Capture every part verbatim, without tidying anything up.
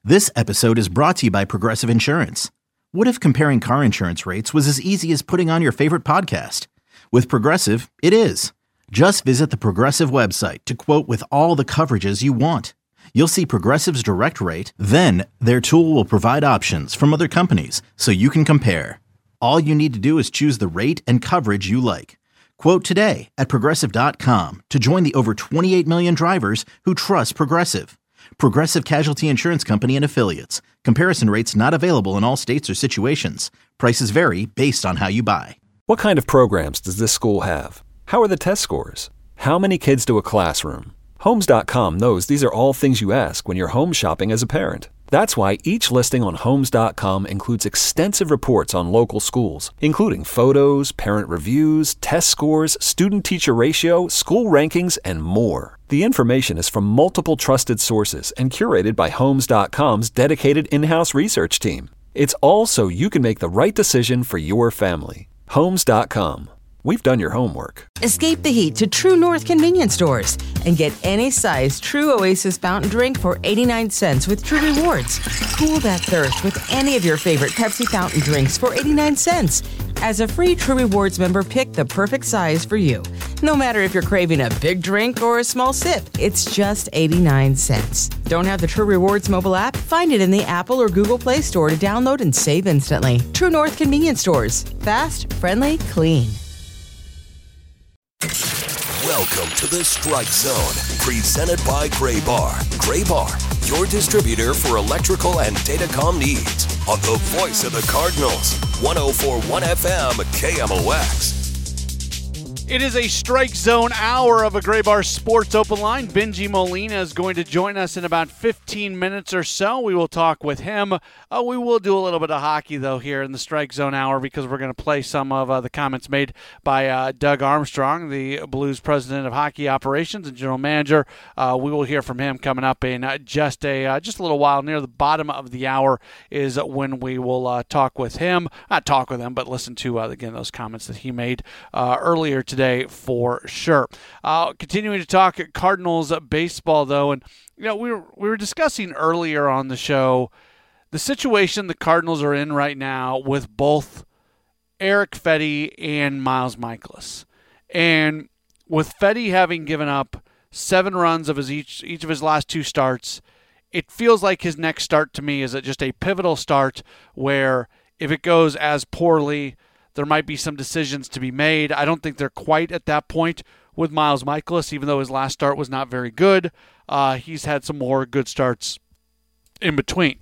This episode is brought to you by Progressive Insurance. What if comparing car insurance rates was as easy as putting on your favorite podcast? With Progressive, it is. Just visit the Progressive website to quote with all the coverages you want. You'll see Progressive's direct rate, then their tool will provide options from other companies so you can compare. All you need to do is choose the rate and coverage you like. Quote today at Progressive dot com to join the over twenty-eight million drivers who trust Progressive. Progressive Casualty Insurance Company and Affiliates. Comparison rates not available in all states or situations. Prices vary based on how you buy. What kind of programs does this school have? How are the test scores? How many kids do a classroom? Homes dot com knows these are all things you ask when you're home shopping as a parent. That's why each listing on Homes dot com includes extensive reports on local schools, including photos, parent reviews, test scores, student-teacher ratio, school rankings, and more. The information is from multiple trusted sources and curated by Homes dot com's dedicated in-house research team. It's all so you can make the right decision for your family. Homes dot com. We've done your homework. Escape the heat to True North convenience stores and get any size True Oasis fountain drink for eighty-nine cents with True Rewards. Cool that thirst with any of your favorite Pepsi fountain drinks for eighty-nine cents. As a free True Rewards member, pick the perfect size for you. No matter if you're craving a big drink or a small sip, it's just eighty-nine cents. Don't have the True Rewards mobile app? Find it in the Apple or Google Play Store to download and save instantly. True North convenience stores. Fast, friendly, clean. Welcome to the Strike Zone, presented by Gray Bar. Gray Bar, your distributor for electrical and datacom needs. On the voice of the Cardinals, one oh four point one F M K M O X. It is a Strike Zone hour of a Gray Bar Sports Open Line. Benji Molina is going to join us in about fifteen minutes or so. We will talk with him. Uh, we will do a little bit of hockey, though, here in the Strike Zone hour because we're going to play some of uh, the comments made by uh, Doug Armstrong, the Blues president of hockey operations and general manager. Uh, we will hear from him coming up in uh, just a uh, just a little while. Near the bottom of the hour is when we will uh, talk with him. Not talk with him, but listen to, uh, again, those comments that he made uh, earlier today. For sure. Uh, continuing to talk Cardinals baseball, though, and you know we were we were discussing earlier on the show the situation the Cardinals are in right now with both Erick Fedde and Miles Mikolas, and with Fedde having given up seven runs of his each each of his last two starts, it feels like his next start to me is just a pivotal start where if it goes as poorly, there might be some decisions to be made. I don't think they're quite at that point with Miles Mikolas, even though his last start was not very good. Uh, he's had some more good starts in between.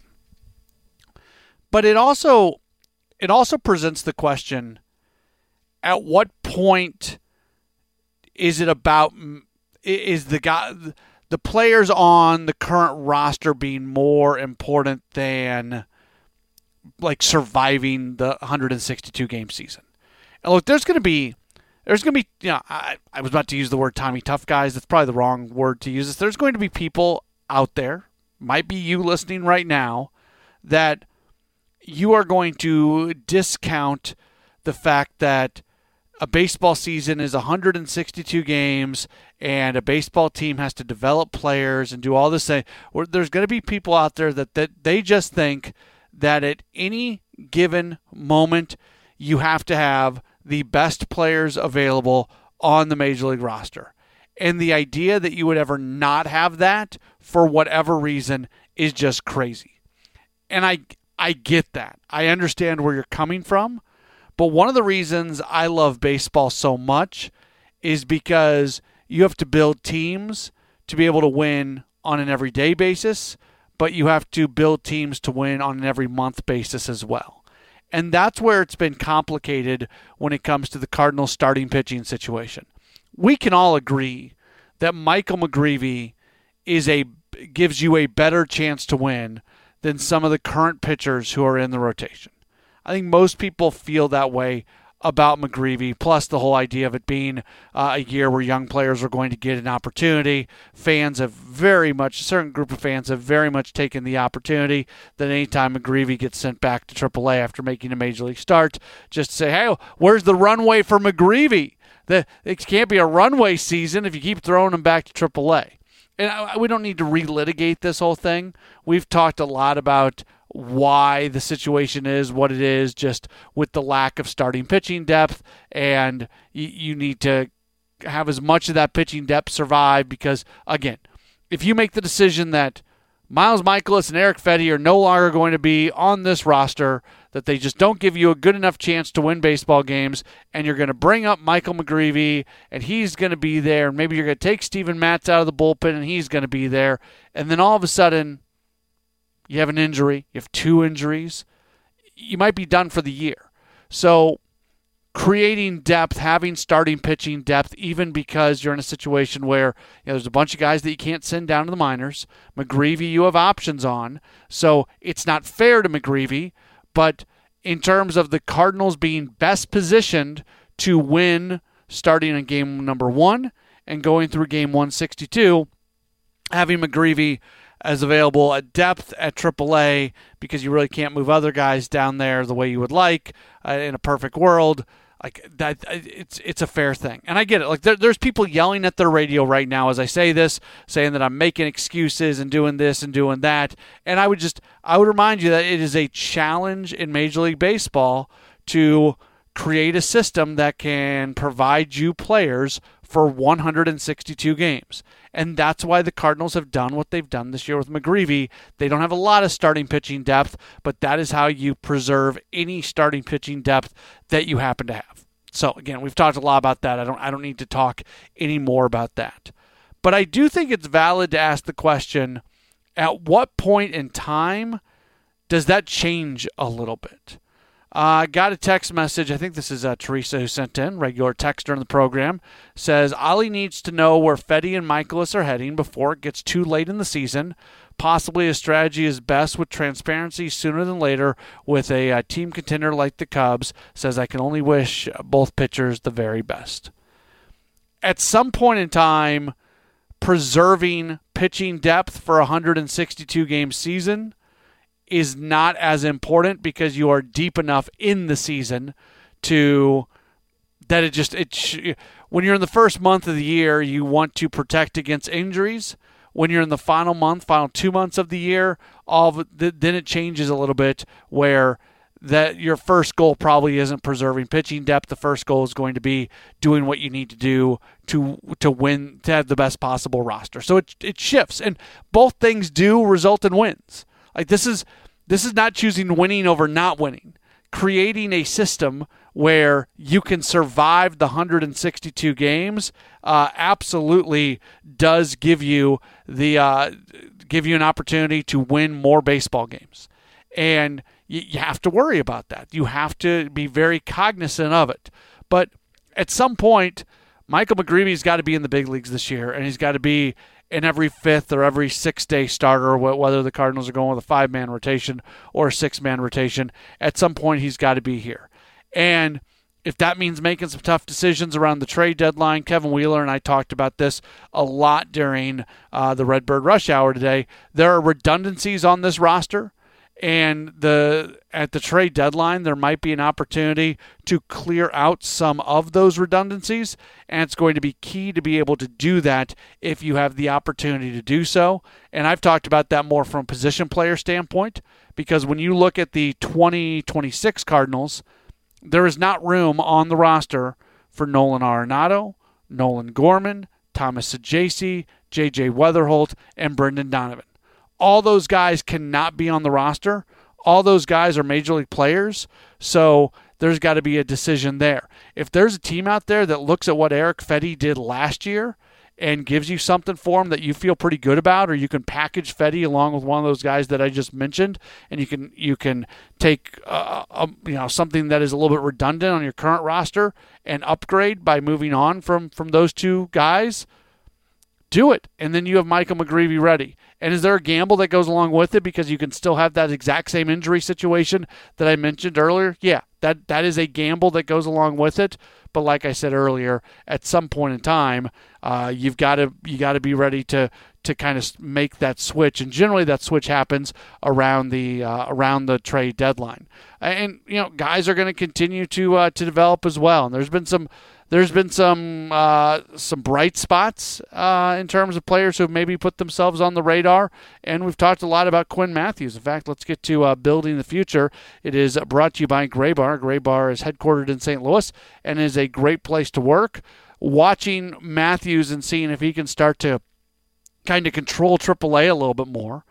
But it also it also presents the question, at what point is it about, is the guy, the players on the current roster being more important than like surviving the one hundred sixty-two game season? And look, there's going to be, there's going to be, you know, I, I was about to use the word Tommy Tough guys. That's probably the wrong word to use. There's going to be people out there, might be you listening right now, that you are going to discount the fact that a baseball season is one hundred sixty-two games and a baseball team has to develop players and do all this thing. There's going to be people out there that, that they just think that at any given moment, you have to have the best players available on the Major League roster. And the idea that you would ever not have that for whatever reason is just crazy. And I I get that. I understand where you're coming from. But one of the reasons I love baseball so much is because you have to build teams to be able to win on an everyday basis, but you have to build teams to win on an every month basis as well. And that's where it's been complicated when it comes to the Cardinals starting pitching situation. We can all agree that Michael McGreevy is a gives you a better chance to win than some of the current pitchers who are in the rotation. I think most people feel that way about McGreevy, plus the whole idea of it being uh, a year where young players are going to get an opportunity. Fans have very much, a certain group of fans have very much taken the opportunity that anytime McGreevy gets sent back to triple A after making a Major League start, just to say, hey, where's the runway for McGreevy? The, it can't be a runway season if you keep throwing him back to triple A. and I, we don't need to relitigate this whole thing. We've talked a lot about why the situation is what it is, just with the lack of starting pitching depth, and you, you need to have as much of that pitching depth survive because, again, if you make the decision that Miles Mikolas and Erick Fedde are no longer going to be on this roster, that they just don't give you a good enough chance to win baseball games, and you're going to bring up Michael McGreevy, and he's going to be there, and maybe you're going to take Steven Matz out of the bullpen, and he's going to be there, and then all of a sudden you have an injury, you have two injuries, you might be done for the year. So creating depth, having starting pitching depth, even because you're in a situation where you know, there's a bunch of guys that you can't send down to the minors. McGreevy, you have options on, so it's not fair to McGreevy, but in terms of the Cardinals being best positioned to win starting in game number one and going through game one sixty-two, having McGreevy as available at depth at triple A, because you really can't move other guys down there the way you would like uh, in a perfect world. Like that, it's it's a fair thing, and I get it. Like there, there's people yelling at their radio right now as I say this, saying that I'm making excuses and doing this and doing that. And I would just I would remind you that it is a challenge in Major League Baseball to create a system that can provide you players for one hundred sixty-two games. And that's why the Cardinals have done what they've done this year with McGreevy. They don't have a lot of starting pitching depth, but that is how you preserve any starting pitching depth that you happen to have. So again, we've talked a lot about that. I don't I don't need to talk any more about that. But I do think it's valid to ask the question, at what point in time does that change a little bit? I uh, got a text message. I think this is uh, Teresa who sent in, regular text during the program. Says, Ollie needs to know where Fedde and Mikolas are heading before it gets too late in the season. Possibly a strategy is best with transparency sooner than later with a uh, team contender like the Cubs. Says, I can only wish both pitchers the very best. At some point in time, preserving pitching depth for a one hundred sixty-two game season is not as important because you are deep enough in the season to that it just it when you're in the first month of the year, you want to protect against injuries. When you're in the final month, final two months of the year, all of it, then it changes a little bit where that your first goal probably isn't preserving pitching depth. The first goal is going to be doing what you need to do to to win, to have the best possible roster. So it it shifts, and both things do result in wins. Like this is this is not choosing winning over not winning. Creating a system where you can survive the one hundred sixty-two games uh, absolutely does give you the uh, give you an opportunity to win more baseball games, and you, you have to worry about that. You have to be very cognizant of it. But at some point, Michael McGreevy's got to be in the big leagues this year, and he's got to be in every fifth or every sixth-day starter, whether the Cardinals are going with a five-man rotation or a six-man rotation. At some point, he's got to be here. And if that means making some tough decisions around the trade deadline, Kevin Wheeler and I talked about this a lot during uh, the Redbird Rush Hour today. There are redundancies on this roster, and the at the trade deadline, there might be an opportunity to clear out some of those redundancies, and it's going to be key to be able to do that if you have the opportunity to do so. And I've talked about that more from a position player standpoint, because when you look at the twenty twenty-six Cardinals, there is not room on the roster for Nolan Arenado, Nolan Gorman, Thomas Saggese, J J Weatherholt, and Brendan Donovan. All those guys cannot be on the roster. All those guys are major league players, so there's got to be a decision there. If there's a team out there that looks at what Erick Fedde did last year and gives you something for him that you feel pretty good about, or you can package Fedde along with one of those guys that I just mentioned, and you can you can take uh, a, you know something that is a little bit redundant on your current roster and upgrade by moving on from from those two guys, do it, and then you have Michael McGreevy ready. And is there a gamble that goes along with it because you can still have that exact same injury situation that I mentioned earlier? Yeah, that that is a gamble that goes along with it. But like I said earlier, at some point in time, uh, you've got to you got to be ready to to kind of make that switch. And generally, that switch happens around the uh, around the trade deadline. And you know, guys are going to continue to uh, to develop as well. And there's been some. there's been some uh, some bright spots uh, in terms of players who have maybe put themselves on the radar, and we've talked a lot about Quinn Matthews. In fact, let's get to uh, building the future. It is brought to you by Graybar. Graybar is headquartered in Saint Louis and is a great place to work. Watching Matthews and seeing if he can start to kind of control triple A a little bit more,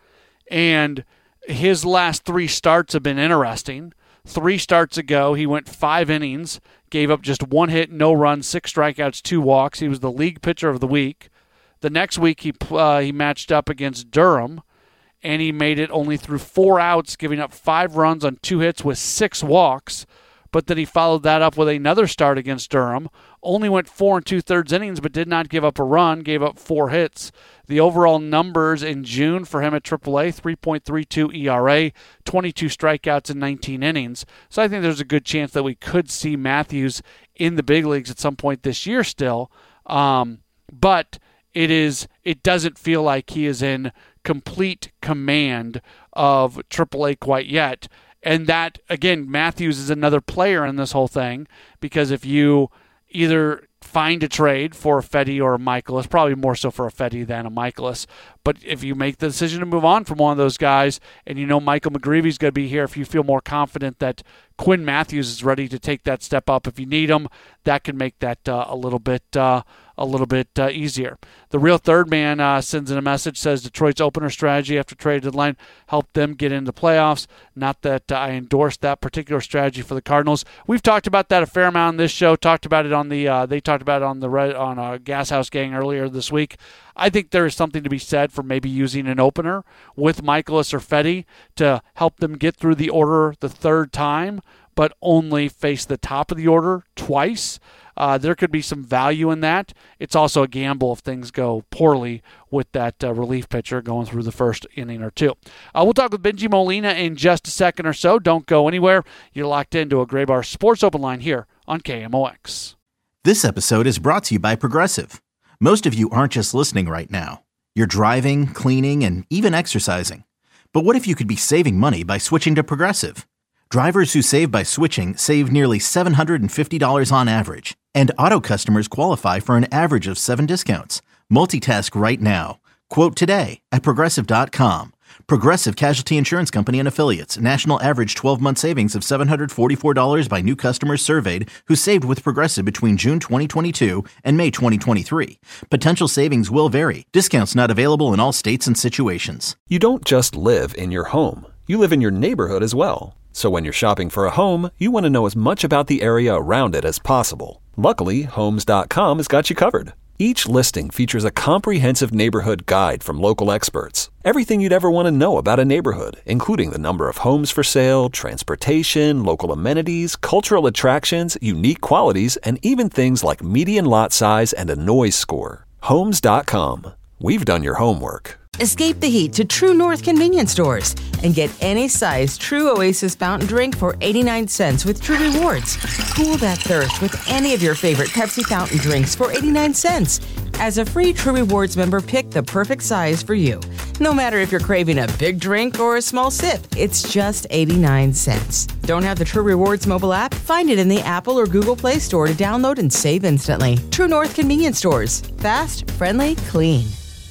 and his last three starts have been interesting. Three starts ago, he went five innings, gave up just one hit, no runs, six strikeouts, two walks. He was the league pitcher of the week. The next week, he uh, he matched up against Durham, and he made it only through four outs, giving up five runs on two hits with six walks. But then he followed that up with another start against Durham. Only went four and two-thirds innings, but did not give up a run, gave up four hits. The overall numbers in June for him at triple A, three point three two E R A, twenty-two strikeouts in nineteen innings. So I think there's a good chance that we could see Matthews in the big leagues at some point this year still. Um, but it is it doesn't feel like he is in complete command of triple A quite yet. And that, again, Matthews is another player in this whole thing, because if you either find a trade for a Fedde or a Michaelis, probably more so for a Fedde than a Michaelis, but if you make the decision to move on from one of those guys and you know Michael McGreevy's going to be here, if you feel more confident that Quinn Matthews is ready to take that step up if you need him, that can make that uh, a little bit uh, a little bit uh, easier. The real third man uh, sends in a message, says Detroit's opener strategy after trade deadline helped them get into playoffs. Not that uh, I endorse that particular strategy for the Cardinals. We've talked about that a fair amount on this show. Talked about it on the uh, they talked about it on the Red, on a Gas House Gang earlier this week. I think there is something to be said for maybe using an opener with Michaelis or Fedde to help them get through the order the third time, but only face the top of the order twice. Uh, there could be some value in that. It's also a gamble if things go poorly with that uh, relief pitcher going through the first inning or two. Uh, we'll talk with Benji Molina in just a second or so. Don't go anywhere. You're locked into a Graybar Sports Open Line here on K M O X. This episode is brought to you by Progressive. Most of you aren't just listening right now. You're driving, cleaning, and even exercising. But what if you could be saving money by switching to Progressive? Drivers who save by switching save nearly seven hundred fifty dollars on average. And auto customers qualify for an average of seven discounts. Multitask right now. Quote today at Progressive dot com. Progressive Casualty Insurance Company and Affiliates. National average twelve-month savings of seven hundred forty-four dollars by new customers surveyed who saved with Progressive between June twenty twenty-two and May twenty twenty-three. Potential savings will vary. Discounts not available in all states and situations. You don't just live in your home. You live in your neighborhood as well. So when you're shopping for a home, you want to know as much about the area around it as possible. Luckily, Homes dot com has got you covered. Each listing features a comprehensive neighborhood guide from local experts. Everything you'd ever want to know about a neighborhood, including the number of homes for sale, transportation, local amenities, cultural attractions, unique qualities, and even things like median lot size and a noise score. Homes dot com. We've done your homework. Escape the heat to True North convenience stores and get any size True Oasis fountain drink for eighty-nine cents with True Rewards. Cool that thirst with any of your favorite Pepsi fountain drinks for eighty-nine cents. As a free True Rewards member, pick the perfect size for you. No matter if you're craving a big drink or a small sip, it's just eighty-nine cents. Don't have the True Rewards mobile app? Find it in the Apple or Google Play Store to download and save instantly. True North convenience stores. Fast, friendly, clean.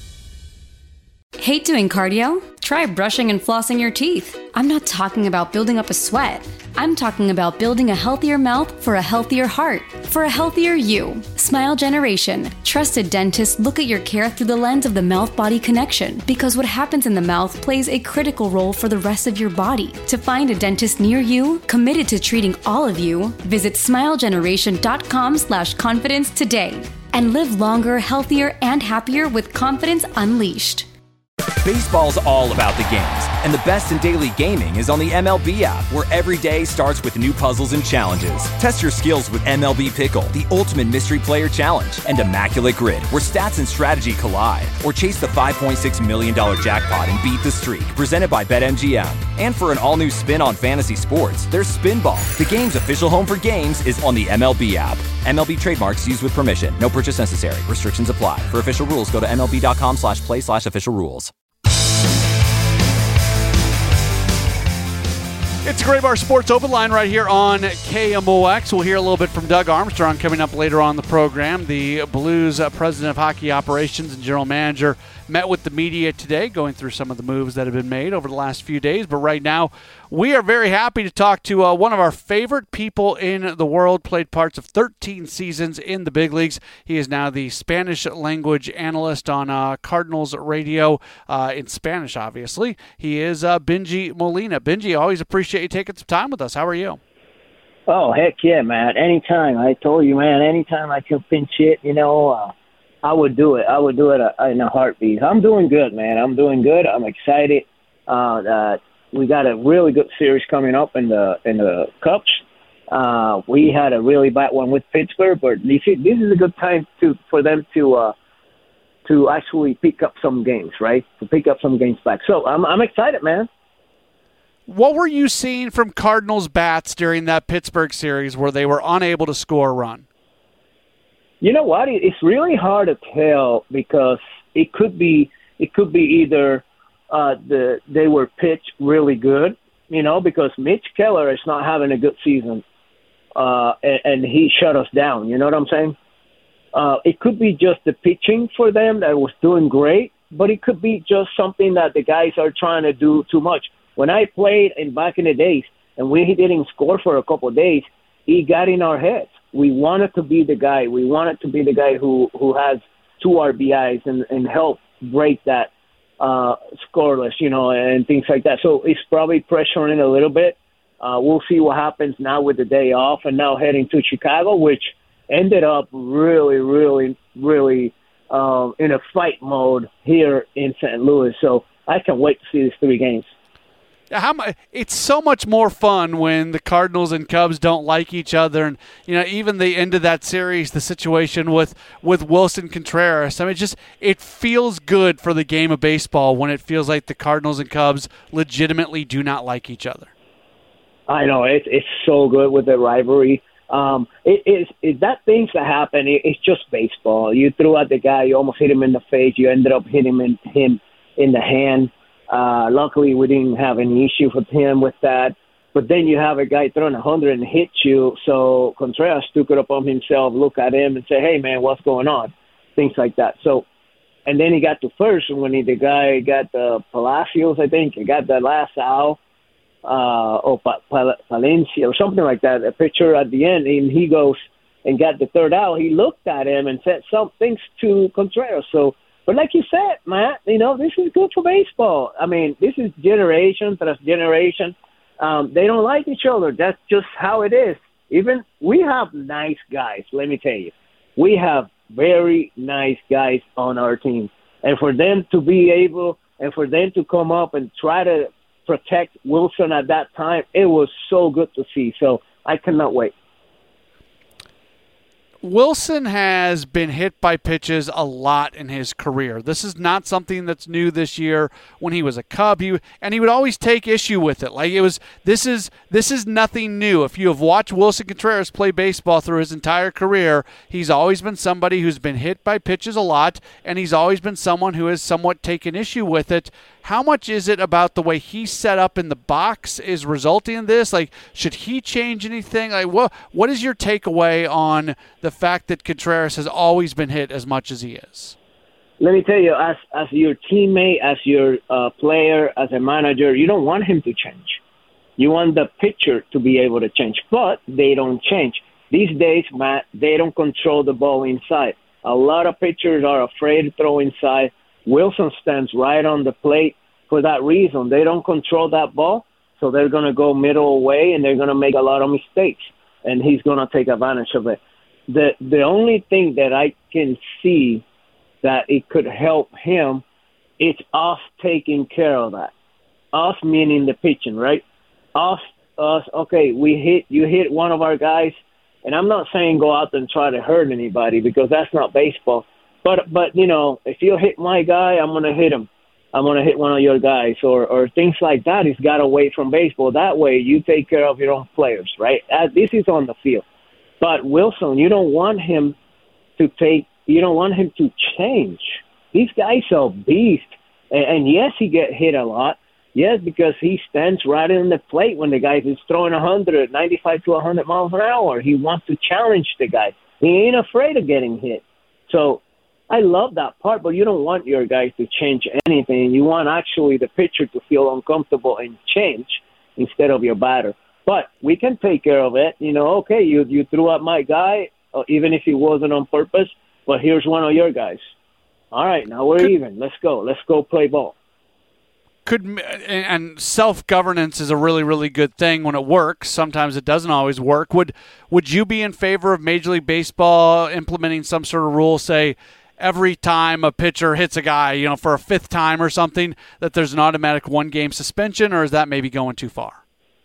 Hate doing cardio? Try brushing and flossing your teeth. I'm not talking about building up a sweat. I'm talking about building a healthier mouth for a healthier heart, for a healthier you. Smile Generation. Trusted dentists look at your care through the lens of the mouth-body connection, because what happens in the mouth plays a critical role for the rest of your body. To find a dentist near you, committed to treating all of you, visit smile generation dot com slash confidence today. And live longer, healthier, and happier with confidence unleashed. Baseball's all about the games, and the best in daily gaming is on the M L B app, where every day starts with new puzzles and challenges. Test your skills with M L B Pickle, the ultimate mystery player challenge, and Immaculate Grid, where stats and strategy collide. Or chase the five point six million dollars jackpot and beat the streak, presented by BetMGM. And for an all-new spin on fantasy sports, there's Spinball. The game's official home for games is on the M L B app. M L B trademarks used with permission. No purchase necessary. Restrictions apply. For official rules, go to M L B dot com slash play slash official rules. It's Graybar Sports Open Line right here on K M O X. We'll hear a little bit from Doug Armstrong coming up later on the program. The Blues uh, president of hockey operations and general manager met with the media today, going through some of the moves that have been made over the last few days. But right now, we are very happy to talk to uh, one of our favorite people in the world, played parts of thirteen seasons in the big leagues. He is now the Spanish language analyst on uh, Cardinals radio, uh, in Spanish, obviously. He is uh, Bengie Molina. Bengie, always appreciate you taking some time with us. How are you? Oh, heck yeah, man. Anytime. I told you, man, anytime I can pinch hit, you know, uh, I would do it. I would do it uh, in a heartbeat. I'm doing good, man. I'm doing good. I'm excited. Uh, uh, we got a really good series coming up in the in the Cups. Uh, we had a really bad one with Pittsburgh, but you see, this is a good time to for them to uh, to actually pick up some games, right? To pick up some games back. So I'm I'm excited, man. What were you seeing from Cardinals bats during that Pittsburgh series where they were unable to score a run? You know what? It's really hard to tell because it could be it could be either uh, the they were pitched really good, you know, because Mitch Keller is not having a good season, uh, and, and he shut us down. You know what I'm saying? Uh, it could be just the pitching for them that was doing great, but it could be just something that the guys are trying to do too much. When I played in back in the days, and we didn't score for a couple of days, it got in our heads. We wanted to be the guy. We wanted to be the guy who, who has two R B Is and, and help break that uh, scoreless, you know, and things like that. So it's probably pressuring a little bit. Uh, we'll see what happens now with the day off and now heading to Chicago, which ended up really, really, really um, in a fight mode here in Saint Louis. So I can't wait to see these three games. How much, it's so much more fun when the Cardinals and Cubs don't like each other, and you know, even the end of that series, the situation with, with Wilson Contreras. I mean, it just it feels good for the game of baseball when it feels like the Cardinals and Cubs legitimately do not like each other. I know it's it's so good with the rivalry. Um, it is it, that things that happen. It, it's just baseball. You threw out the guy, you almost hit him in the face. You ended up hitting him in, him in the hand. Uh, luckily, we didn't have any issue with him with that. But then you have a guy throwing one hundred and hit you. So Contreras took it upon himself, look at him and say, hey, man, what's going on? Things like that. So, and then he got to first when he, the guy got the Palacios, I think, he got the last out, uh, or pa- pa- Palencia or something like that, a pitcher at the end, and he goes and got the third out. He looked at him and said some things to Contreras. So, but like you said, Matt, you know, this is good for baseball. I mean, this is generation tras generation. Um, they don't like each other. That's just how it is. Even we have nice guys, let me tell you. We have very nice guys on our team. And for them to be able and for them to come up and try to protect Wilson at that time, it was so good to see. So I cannot wait. Wilson has been hit by pitches a lot in his career. This is not something that's new this year. When he was a Cub, he, and he would always take issue with it. Like it was, this is this is nothing new. If you have watched Wilson Contreras play baseball through his entire career, he's always been somebody who's been hit by pitches a lot, and he's always been someone who has somewhat taken issue with it. How much is it about the way he's set up in the box is resulting in this? Like, should he change anything? Like, what what is your takeaway on the fact that Contreras has always been hit as much as he is? Let me tell you, as as your teammate, as your uh, player, as a manager, you don't want him to change. You want the pitcher to be able to change, but they don't change. These days, Matt, they don't control the ball inside. A lot of pitchers are afraid to throw inside. Wilson stands right on the plate for that reason. They don't control that ball, so they're going to go middle away, and they're going to make a lot of mistakes, and he's going to take advantage of it. The the only thing that I can see that it could help him is us taking care of that. Us meaning the pitching, right? Us, us. Okay, we hit you hit one of our guys, and I'm not saying go out and try to hurt anybody because that's not baseball. But but you know, if you hit my guy, I'm gonna hit him. I'm gonna hit one of your guys, or or things like that. He's got away from baseball. That way, you take care of your own players, right? As this is on the field. But Wilson, you don't want him to take. You don't want him to change. These guys are beasts, and, and yes, he get hit a lot. Yes, because he stands right in the plate when the guy is throwing one hundred, ninety-five to one hundred miles an hour. He wants to challenge the guy. He ain't afraid of getting hit. So I love that part, but you don't want your guys to change anything. You want actually the pitcher to feel uncomfortable and change instead of your batter. But we can take care of it. You know, okay, you, you threw out my guy, uh, even if it wasn't on purpose, but here's one of your guys. All right, now we're Could- even. Let's go. Let's go play ball. Could and self-governance is a really, really good thing when it works. Sometimes it doesn't always work. Would would you be in favor of Major League Baseball implementing some sort of rule, say every time a pitcher hits a guy, you know, for a fifth time or something, that there's an automatic one-game suspension, or is that maybe going too far?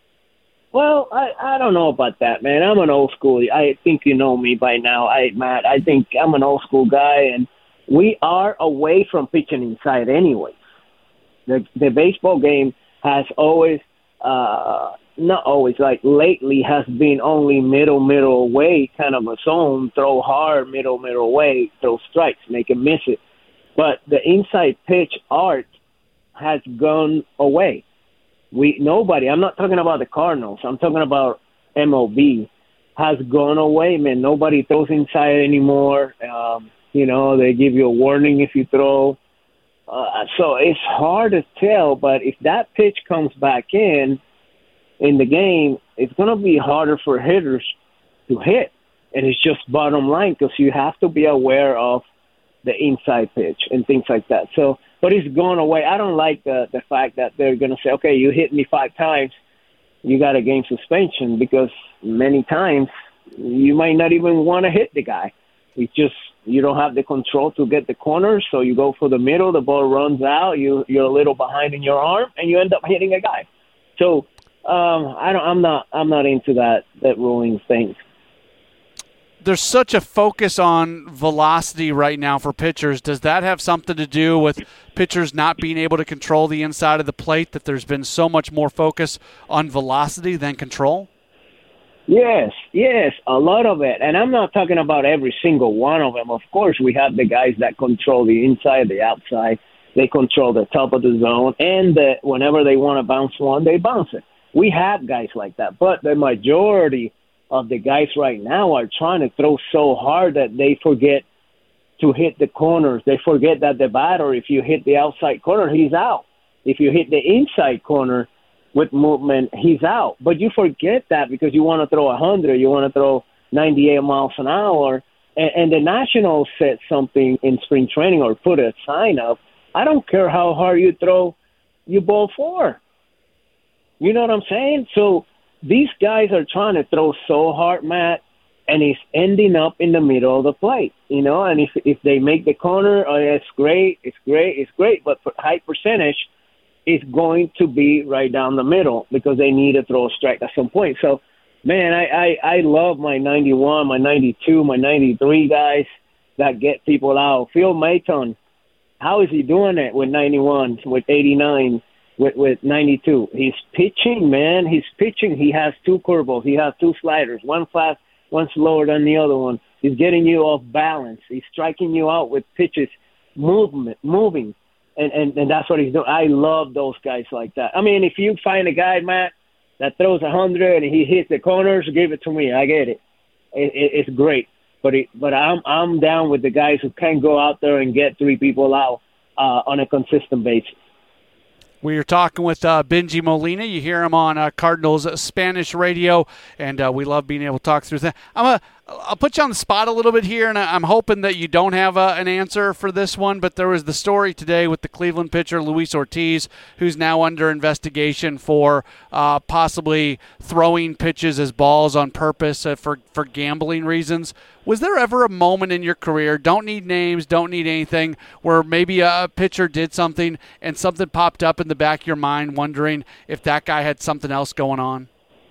Well, I, I don't know about that, man. I'm an old school. I think you know me by now, I Matt. I think I'm an old school guy, and we are away from pitching inside anyway. The the baseball game has always, uh, not always, like lately has been only middle, middle away kind of a zone, throw hard, middle, middle away, throw strikes, make it miss it. But the inside pitch art has gone away. We Nobody, I'm not talking about the Cardinals, I'm talking about M L B, has gone away, man. Nobody throws inside anymore. Um, you know, they give you a warning if you throw. Uh, so it's hard to tell, but if that pitch comes back in, in the game, it's going to be harder for hitters to hit. And it's just bottom line because you have to be aware of the inside pitch and things like that. So, but it's going away. I don't like the, the fact that they're going to say, okay, you hit me five times, you got a game suspension, because many times you might not even want to hit the guy. It's just you don't have the control to get the corner, so you go for the middle, the ball runs out, you, you're a little behind in your arm, and you end up hitting a guy. So um, I don't, I'm not I'm not into that, that ruling thing. There's such a focus on velocity right now for pitchers. Does that have something to do with pitchers not being able to control the inside of the plate, that there's been so much more focus on velocity than control? Yes, yes, a lot of it. And I'm not talking about every single one of them. Of course, we have the guys that control the inside, the outside. They control the top of the zone. And the, whenever they want to bounce one, they bounce it. We have guys like that. But the majority of the guys right now are trying to throw so hard that they forget to hit the corners. They forget that the batter, if you hit the outside corner, he's out. If you hit the inside corner with movement, he's out. But you forget that because you want to throw one hundred, you want to throw ninety-eight miles an hour. And, and the Nationals said something in spring training or put a sign up, I don't care how hard you throw, you ball four. You know what I'm saying? So these guys are trying to throw so hard, Matt, and it's ending up in the middle of the plate, you know? And if if they make the corner, oh, yeah, it's great, it's great, it's great. But for high percentage, is going to be right down the middle because they need to throw a strike at some point. So, man, I, I, I love my ninety-one, my ninety-two, my ninety-three guys that get people out. Phil Maton, how is he doing it with ninety-one, with eighty-nine, with, with ninety-two? He's pitching, man. He's pitching. He has two curveballs. He has two sliders, one fast, one slower than the other one. He's getting you off balance. He's striking you out with pitches, movement, moving. And, and and that's what he's doing. I love those guys like that. I mean, if you find a guy, Matt, that throws a hundred and he hits the corners, give it to me. I get it. it, it it's great. But it, but I'm I'm down with the guys who can go out there and get three people out uh, on a consistent basis. We are talking with uh, Bengie Molina. You hear him on uh, Cardinals Spanish radio, and uh, we love being able to talk through that. I'm a, I'll put you on the spot a little bit here, and I'm hoping that you don't have uh, an answer for this one, but there was the story today with the Cleveland pitcher Luis Ortiz, who's now under investigation for uh, possibly throwing pitches as balls on purpose uh, for, for gambling reasons. Was there ever a moment in your career, don't need names, don't need anything, where maybe a pitcher did something and something popped up in the back of your mind wondering if that guy had something else going on?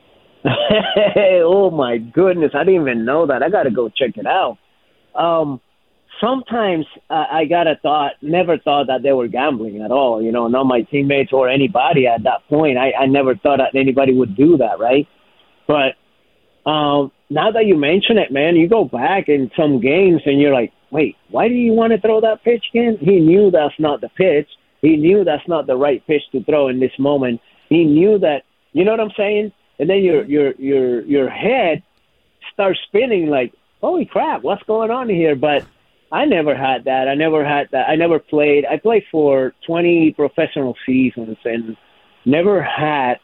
Oh, my goodness. I didn't even know that. I got to go check it out. Um, sometimes uh, I got a thought, never thought that they were gambling at all. You know, not my teammates or anybody at that point. I, I never thought that anybody would do that, right? But um, now that you mention it, man, you go back in some games and you're like, wait, why do you want to throw that pitch again? He knew that's not the pitch. He knew that's not the right pitch to throw in this moment. He knew that, you know what I'm saying? And then your your your your head starts spinning like, holy crap, what's going on here? But I never had that. I never had that. I never played. I played for twenty professional seasons and never had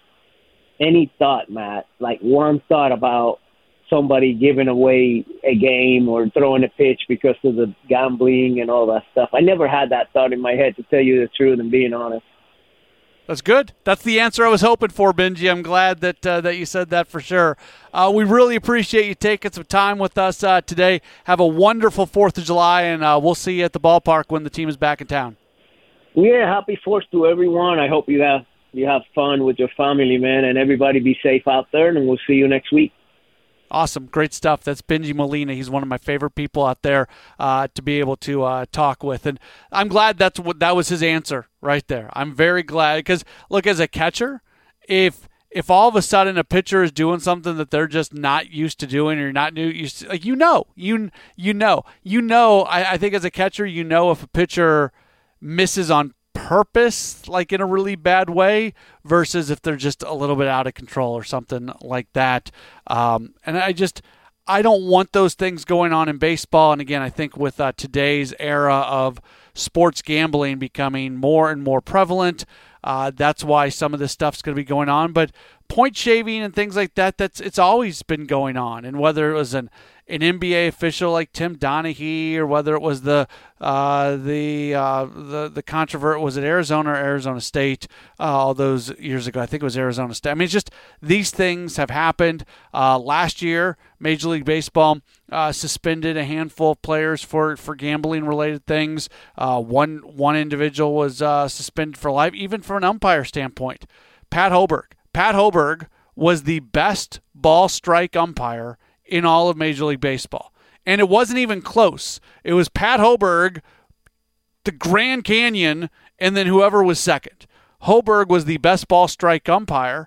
any thought, Matt, like one thought about somebody giving away a game or throwing a pitch because of the gambling and all that stuff. I never had that thought in my head, to tell you the truth and being honest. That's good. That's the answer I was hoping for, Benji. I'm glad that uh, that you said that for sure. Uh, we really appreciate you taking some time with us uh, today. Have a wonderful fourth of July, and uh, we'll see you at the ballpark when the team is back in town. Yeah, happy fourth to everyone. I hope you have you have fun with your family, man, and everybody be safe out there, and we'll see you next week. Awesome. Great stuff. That's Benji Molina. He's one of my favorite people out there uh, to be able to uh, talk with. And I'm glad that's what that was his answer right there. I'm very glad because, look, as a catcher, if if all of a sudden a pitcher is doing something that they're just not used to doing or not new, used to, like you know, you you know, you know. I, I think as a catcher, you know if a pitcher misses on purpose, like in a really bad way, versus if they're just a little bit out of control or something like that. Um, and I just, I don't want those things going on in baseball. And again, I think with uh, today's era of sports gambling becoming more and more prevalent, uh, that's why some of this stuff's going to be going on. But point shaving and things like that, that's it's always been going on. And whether it was an an N B A official like Tim Donaghy, or whether it was the uh, the uh, the the controvert, was it Arizona or Arizona State uh, all those years ago? I think it was Arizona State. I mean, it's just these things have happened. Uh, last year, Major League Baseball uh, suspended a handful of players for, for gambling related things. Uh, one one individual was uh, suspended for life, even from an umpire standpoint. Pat Hoberg. Pat Hoberg was the best ball strike umpire in all of Major League Baseball. And it wasn't even close. It was Pat Hoberg, the Grand Canyon, and then whoever was second. Hoberg was the best ball strike umpire,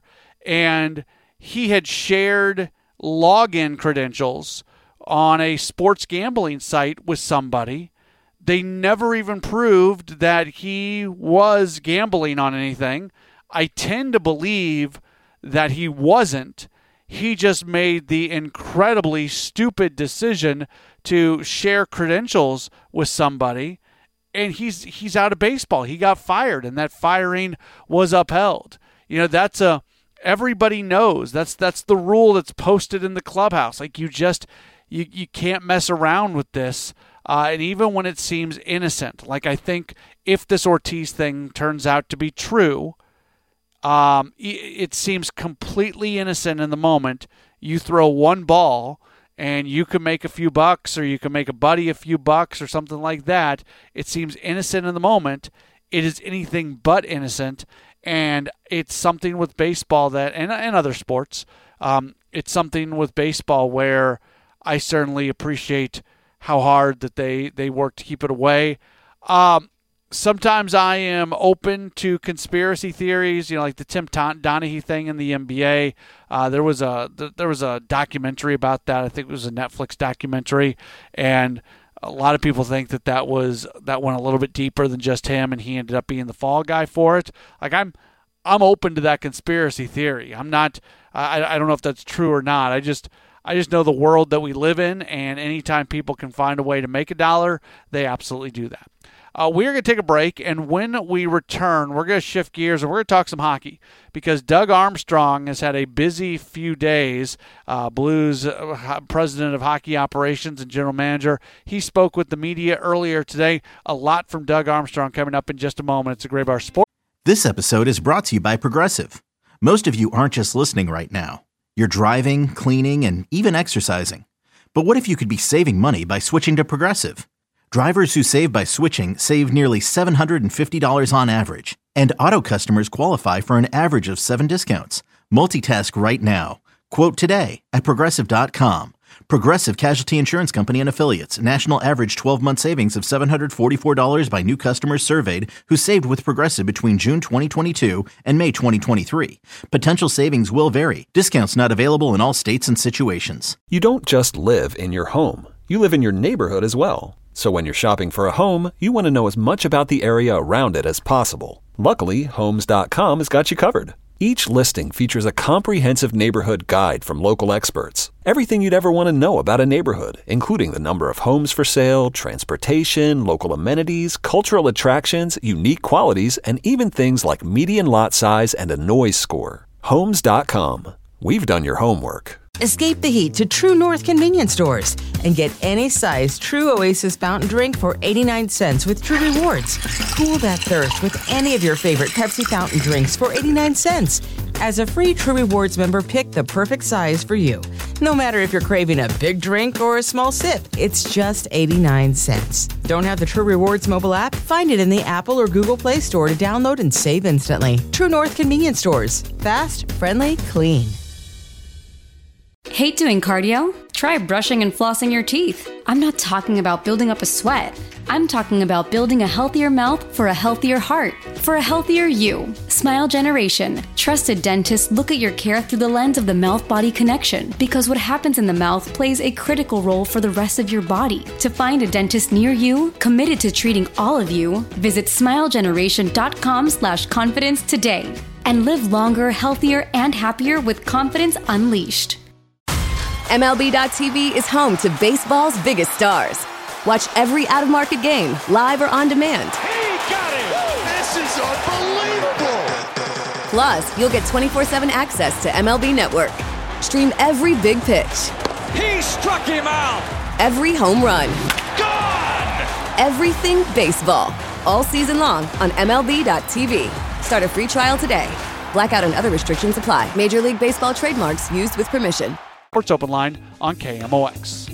and he had shared login credentials on a sports gambling site with somebody. They never even proved that he was gambling on anything. I tend to believe that he wasn't. He just made the incredibly stupid decision to share credentials with somebody, and he's he's out of baseball. He got fired, and that firing was upheld. You know, that's a everybody knows. That's that's the rule that's posted in the clubhouse. Like you just you you can't mess around with this. Uh, and even when it seems innocent, like I think if this Ortiz thing turns out to be true, Um, it seems completely innocent in the moment. You throw one ball and you can make a few bucks, or you can make a buddy a few bucks or something like that. It seems innocent in the moment. It is anything but innocent, and it's something with baseball that, and, and other sports, um, it's something with baseball where I certainly appreciate how hard that they, they work to keep it away. Um, Sometimes I am open to conspiracy theories, you know, like the Tim Donaghy thing in the N B A. Uh, there was a there was a documentary about that. I think it was a Netflix documentary, and a lot of people think that that was that went a little bit deeper than just him, and he ended up being the fall guy for it. Like I'm I'm open to that conspiracy theory. I'm not. I I don't know if that's true or not. I just. I just know the world that we live in, and anytime people can find a way to make a dollar, they absolutely do that. Uh, we're going to take a break, and when we return, we're going to shift gears, and we're going to talk some hockey, because Doug Armstrong has had a busy few days, uh, Blues uh, president of hockey operations and general manager. He spoke with the media earlier today. A lot from Doug Armstrong coming up in just a moment. It's a Graybar Sport. This episode is brought to you by Progressive. Most of you aren't just listening right now. You're driving, cleaning, and even exercising. But what if you could be saving money by switching to Progressive? Drivers who save by switching save nearly seven hundred fifty dollars on average. And auto customers qualify for an average of seven discounts. Multitask right now. Quote today at Progressive dot com. Progressive Casualty Insurance Company and Affiliates. National average twelve-month savings of seven hundred forty-four dollars by new customers surveyed who saved with Progressive between June twenty twenty-two and May twenty twenty-three. Potential savings will vary. Discounts not available in all states and situations. You don't just live in your home. You live in your neighborhood as well. So when you're shopping for a home, you want to know as much about the area around it as possible. Luckily, Homes dot com has got you covered. Each listing features a comprehensive neighborhood guide from local experts. Everything you'd ever want to know about a neighborhood, including the number of homes for sale, transportation, local amenities, cultural attractions, unique qualities, and even things like median lot size and a noise score. Homes dot com. We've done your homework. Escape the heat to True North convenience stores and get any size True Oasis fountain drink for eighty-nine cents with True Rewards. Cool that thirst with any of your favorite Pepsi fountain drinks for eighty-nine cents. As a free True Rewards member, pick the perfect size for you. No matter if you're craving a big drink or a small sip, it's just eighty-nine cents. Don't have the True Rewards mobile app? Find it in the Apple or Google Play Store to download and save instantly. True North convenience stores. Fast, friendly, clean. Hate doing cardio? Try brushing and flossing your teeth. I'm not talking about building up a sweat. I'm talking about building a healthier mouth for a healthier heart, for a healthier you. Smile Generation. Trusted dentists look at your care through the lens of the mouth-body connection, because what happens in the mouth plays a critical role for the rest of your body. To find a dentist near you, committed to treating all of you, visit smilegeneration.com slash confidence today. And live longer, healthier, and happier with confidence unleashed. M L B dot T V is home to baseball's biggest stars. Watch every out-of-market game, live or on demand. He got it! This is unbelievable! Plus, you'll get twenty-four seven access to M L B Network. Stream every big pitch. He struck him out! Every home run. Gone! Everything baseball. All season long on M L B dot T V. Start a free trial today. Blackout and other restrictions apply. Major League Baseball trademarks used with permission. Sports Open Line on K M O X.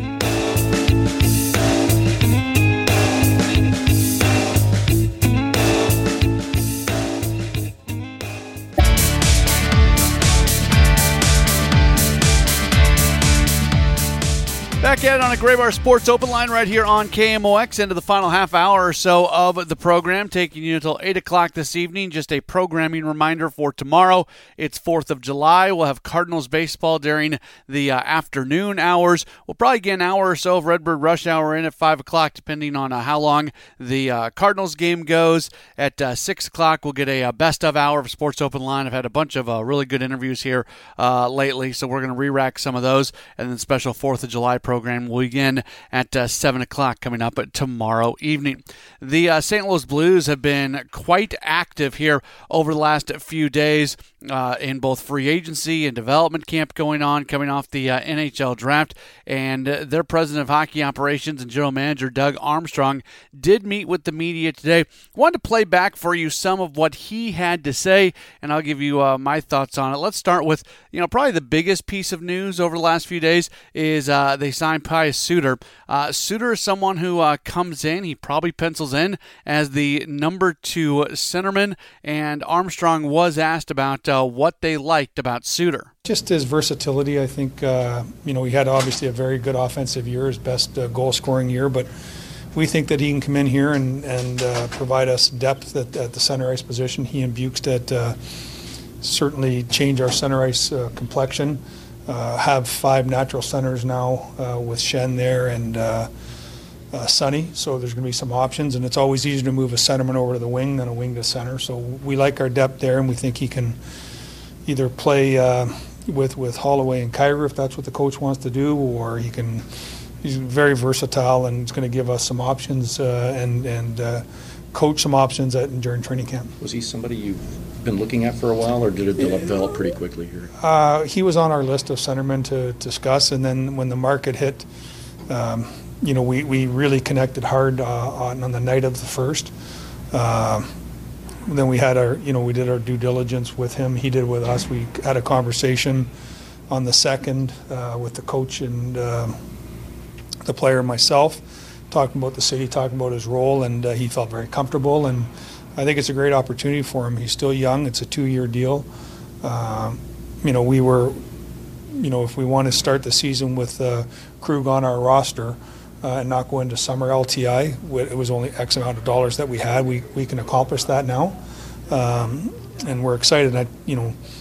Back at it on a Graybar Sports Open Line right here on K M O X. Into the final half hour or so of the program, taking you until eight o'clock this evening. Just a programming reminder for tomorrow. It's fourth of July. We'll have Cardinals baseball during the uh, afternoon hours. We'll probably get an hour or so of Redbird Rush Hour in at five o'clock, depending on uh, how long the uh, Cardinals game goes. At uh, six o'clock, we'll get a, a best of hour of Sports Open Line. I've had a bunch of uh, really good interviews here uh, lately, so we're going to re-rack some of those. And then special fourth of July program will begin at uh, seven o'clock coming up tomorrow evening. The uh, Saint Louis Blues have been quite active here over the last few days uh, in both free agency and development camp going on, coming off the uh, N H L draft. And uh, their president of hockey operations and general manager, Doug Armstrong, did meet with the media today. Wanted to play back for you some of what he had to say, and I'll give you uh, my thoughts on it. Let's start with, you know, probably the biggest piece of news over the last few days is uh, they signed Pius Suter. Uh, Suter is someone who uh, comes in, he probably pencils in as the number two centerman, and Armstrong was asked about uh, what they liked about Suter. Just his versatility, I think, uh, you know, he had obviously a very good offensive year, his best uh, goal-scoring year, but we think that he can come in here and, and uh, provide us depth at, at the center ice position. He and Bukestad uh, certainly change our center ice uh, complexion. Uh, have five natural centers now uh, with Shen there and uh, uh, Sonny, so there's going to be some options, and it's always easier to move a centerman over to the wing than a wing to center. So we like our depth there, and we think he can either play uh, with with Holloway and Kyra if that's what the coach wants to do, or he can. He's very versatile and he's going to give us some options uh, and and uh, coach some options at, during training camp. Was he somebody you've been looking at for a while, or did it develop pretty quickly here? Uh, he was on our list of centermen to discuss, and then when the market hit, um, you know, we, we really connected hard uh, on, on the night of the first. Uh, then we had our, you know, we did our due diligence with him. He did with us. We had a conversation on the second uh, with the coach and uh, the player and myself, talking about the city, talking about his role, and uh, he felt very comfortable. And I think it's a great opportunity for him. He's still young. It's a two-year deal. Uh, you know, we were, you know, if we want to start the season with uh, Krug on our roster uh, and not go into summer L T I, it was only X amount of dollars that we had. We we can accomplish that now, um, and we're excited. I, you know,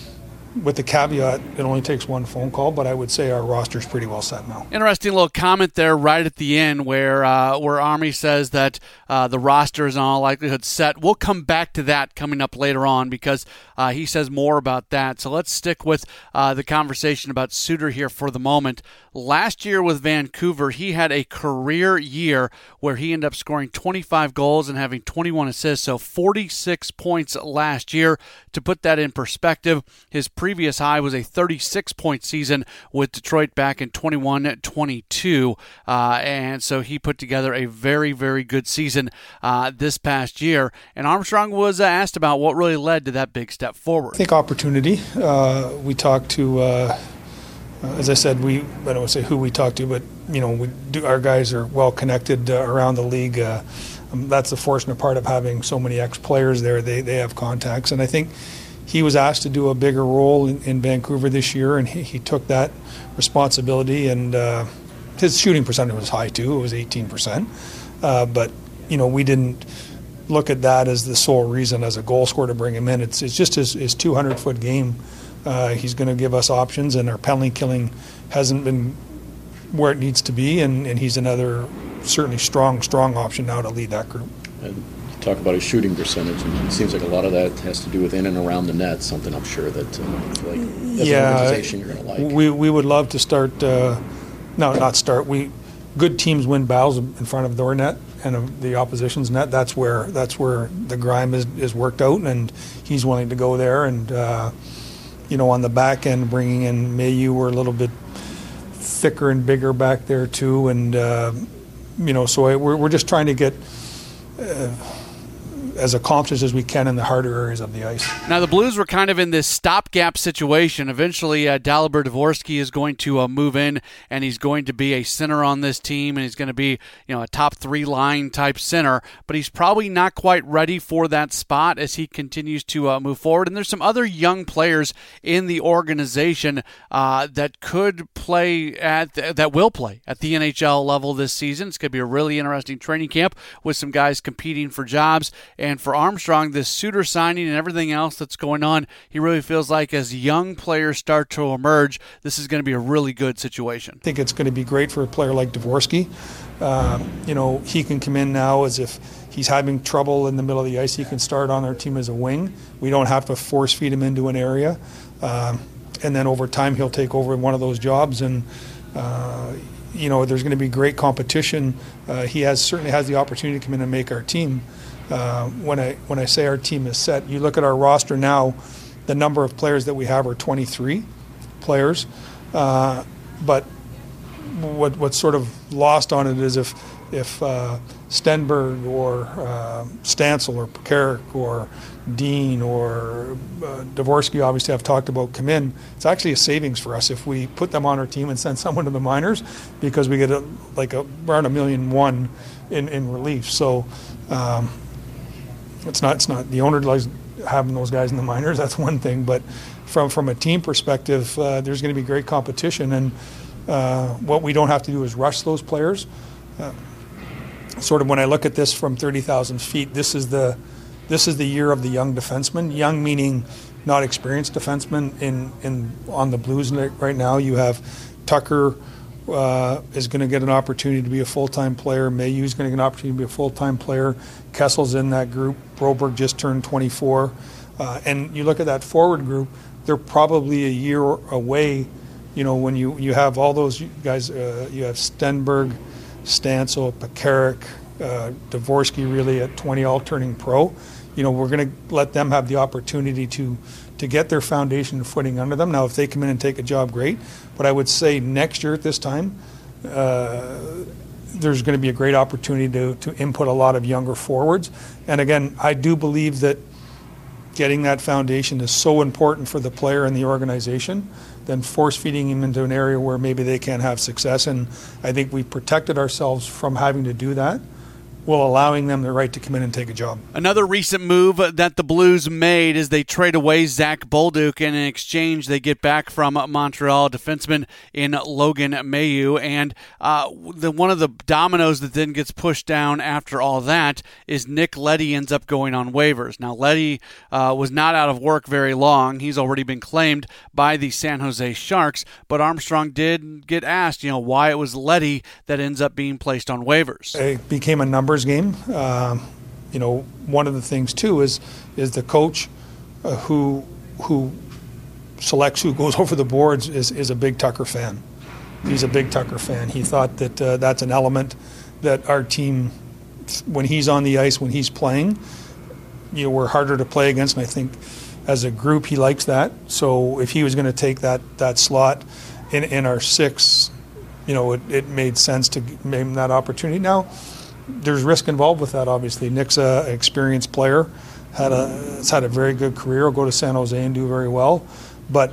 with the caveat, it only takes one phone call, but I would say our roster's pretty well set now. Interesting little comment there right at the end where uh, where Army says that uh, the roster is in all likelihood set. We'll come back to that coming up later on because uh, he says more about that. So let's stick with uh, the conversation about Suter here for the moment. Last year with Vancouver, he had a career year where he ended up scoring twenty-five goals and having twenty-one assists, so forty-six points last year. To put that in perspective, his previous high was a thirty-six point season with Detroit back in twenty-one twenty-two, uh, and so he put together a very, very good season uh, this past year. And Armstrong was uh, asked about what really led to that big step forward. I think opportunity. Uh, we talked to, uh, as I said, we I don't want to say who we talked to, but you know, we do, our guys are well connected uh, around the league. Uh, um, that's the fortunate part of having so many ex-players there. They they have contacts, and I think he was asked to do a bigger role in, in Vancouver this year, and he, he took that responsibility. And uh, his shooting percentage was high too; it was eighteen percent. Uh, but you know, we didn't look at that as the sole reason as a goal scorer to bring him in. It's it's just his, his two hundred foot game. Uh, he's going to give us options, and our penalty killing hasn't been where it needs to be, and, and he's another certainly strong, strong option now to lead that group. And talk about his shooting percentage, and it seems like a lot of that has to do with in and around the net, something I'm sure that uh, like, as yeah, an organization you're going to like. We, we would love to start, uh, no, not start, we good teams win battles in front of their net and the opposition's net. That's where that's where the grime is, is worked out, and he's willing to go there. And, uh, you know, on the back end, bringing in Mayu, we're a little bit thicker and bigger back there too, and, uh, you know, so I, we're, we're just trying to get uh, as accomplished as we can in the harder areas of the ice. Now, the Blues were kind of in this stopgap situation. Eventually, uh, Dalibor Dvorsky is going to uh, move in, and he's going to be a center on this team, and he's going to be, you know, a top three line type center. But he's probably not quite ready for that spot as he continues to uh, move forward. And there's some other young players in the organization uh, that could play at th- that will play at the N H L level this season. It's going to be a really interesting training camp with some guys competing for jobs. And for Armstrong, this Suter signing and everything else that's going on, he really feels like as young players start to emerge, this is going to be a really good situation. I think it's going to be great for a player like Dvorsky. Uh, you know, he can come in now as if he's having trouble in the middle of the ice. He can start on our team as a wing. We don't have to force feed him into an area. Um, and then over time, he'll take over one of those jobs. And, uh, you know, there's going to be great competition. Uh, he has certainly has the opportunity to come in and make our team. Uh, when I when I say our team is set, you look at our roster now, the number of players that we have are twenty-three players. Uh, but what what's sort of lost on it is if if uh, Stenberg or uh, Stancil or Pekarik or Dean or uh, Dvorsky obviously I've talked about come in, it's actually a savings for us if we put them on our team and send someone to the minors, because we get a, like a, around a million one in, in relief. So um, it's not it's not the owner likes having those guys in the minors. That's one thing, but from from a team perspective, uh, there's going to be great competition, and uh, what we don't have to do is rush those players. Uh, sort of when I look at this from thirty thousand feet, this is the this is the year of the young defenseman. Young meaning not experienced defenseman. In in on the Blues right now, you have Tucker uh, is going to get an opportunity to be a full-time player. Mayu is going to get an opportunity to be a full-time player. Kessel's in that group. Broberg just turned twenty-four, uh, and you look at that forward group, they're probably a year away. You know, when you, you have all those guys, uh, you have Stenberg, Stancil, Pekarik, uh, Dvorsky really at twenty, all turning pro. You know, we're going to let them have the opportunity to to get their foundation and footing under them. Now, if they come in and take a job, great. But I would say next year at this time, uh, there's going to be a great opportunity to, to input a lot of younger forwards. And again, I do believe that getting that foundation is so important for the player and the organization than force feeding him into an area where maybe they can't have success. And I think we protected ourselves from having to do that while allowing them the right to come in and take a job. Another recent move that the Blues made is they trade away Zach Bolduc, and in exchange they get back from Montreal defenseman in Logan Mailloux. And uh, the, one of the dominoes that then gets pushed down after all that is Nick Leddy ends up going on waivers. Now, Leddy uh, was not out of work very long. He's already been claimed by the San Jose Sharks, but Armstrong did get asked, you know, why it was Leddy that ends up being placed on waivers. It became a numbers game. Um, you know, one of the things too is is the coach uh, who who selects who goes over the boards is, is a big Tucker fan. He's a big Tucker fan. He thought that uh, that's an element that our team, when he's on the ice, when he's playing, you know, we're harder to play against, and I think as a group he likes that. So if he was going to take that that slot in in our six, you know, it, it made sense to give him that opportunity. Now, there's risk involved with that, obviously. Nick's a, an experienced player, had a, has had a very good career, will go to San Jose and do very well. But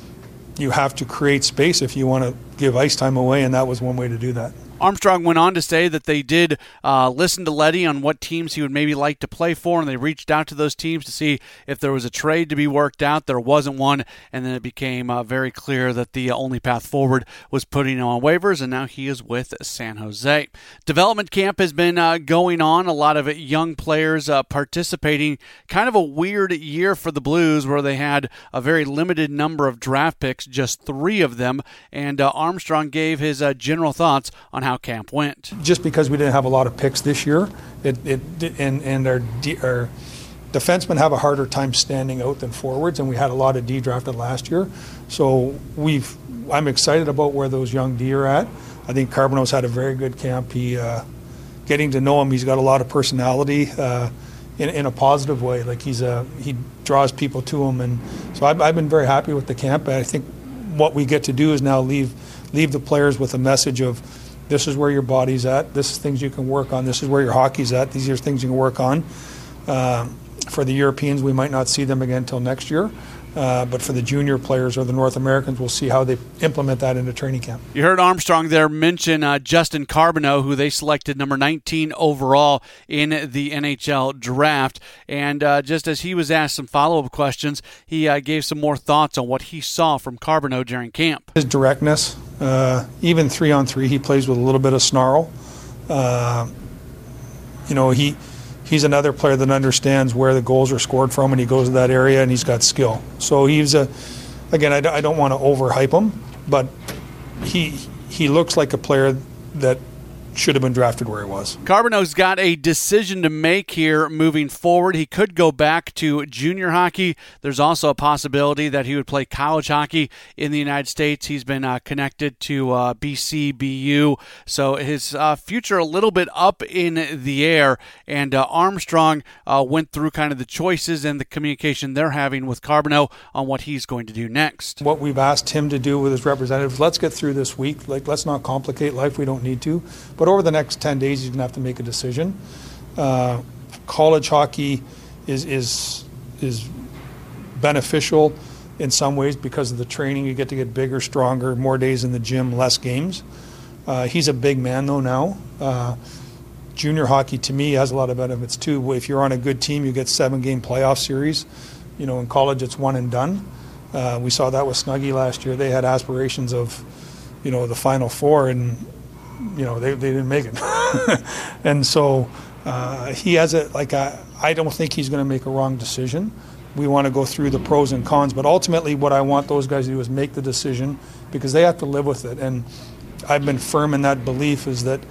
you have to create space if you want to give ice time away, and that was one way to do that. Armstrong went on to say that they did uh, listen to Leddy on what teams he would maybe like to play for, and they reached out to those teams to see if there was a trade to be worked out. There wasn't one, and then it became uh, very clear that the only path forward was putting him on waivers, and now he is with San Jose. Development camp has been uh, going on, a lot of young players uh, participating. Kind of a weird year for the Blues where they had a very limited number of draft picks, just three of them, and uh, Armstrong gave his uh, general thoughts on how camp went. Just because we didn't have a lot of picks this year, it, it and and our, D, our defensemen have a harder time standing out than forwards, and we had a lot of D drafted last year. So we've I'm excited about where those young D are at. I think Carbonell's had a very good camp. He uh, getting to know him, he's got a lot of personality uh, in in a positive way. Like he's a he draws people to him, and so I've, I've been very happy with the camp. I think what we get to do is now leave leave the players with a message of, this is where your body's at. This is things you can work on. This is where your hockey's at. These are things you can work on. Uh, for the Europeans, we might not see them again until next year. Uh, but for the junior players or the North Americans, we'll see how they implement that into training camp. You heard Armstrong there mention uh, Justin Carbonneau, who they selected number nineteen overall in the N H L draft. And uh, just as he was asked some follow-up questions, he uh, gave some more thoughts on what he saw from Carbonneau during camp. His directness, uh, even three on three, he plays with a little bit of snarl. Uh, you know, he... He's another player that understands where the goals are scored from, and he goes to that area, and he's got skill. So he's a, again, I, I don't want to overhype him, but he he looks like a player that should have been drafted where he was. Carbonneau's got a decision to make here moving forward. He could go back to junior hockey. There's also a possibility that he would play college hockey in the United States. He's been uh, connected to uh, B C B U, so his uh, future a little bit up in the air. And uh, Armstrong uh, went through kind of the choices and the communication they're having with Carbonneau on what he's going to do next. What we've asked him to do with his representatives, let's get through this week. Like, let's not complicate life. We don't need to. But over the next ten days, he's going to have to make a decision. Uh, college hockey is is is beneficial in some ways because of the training. You get to get bigger, stronger, more days in the gym, less games. Uh, he's a big man, though, now. Uh, junior hockey, to me, has a lot of benefits, too. If you're on a good team, you get seven-game playoff series. You know, in college, it's one and done. Uh, we saw that with Snuggie last year. They had aspirations of, you know, the Final Four, and you know, they, they didn't make it. And so uh, he has a, like, a, I don't think he's going to make a wrong decision. We want to go through the pros and cons, but ultimately what I want those guys to do is make the decision because they have to live with it. And I've been firm in that belief is that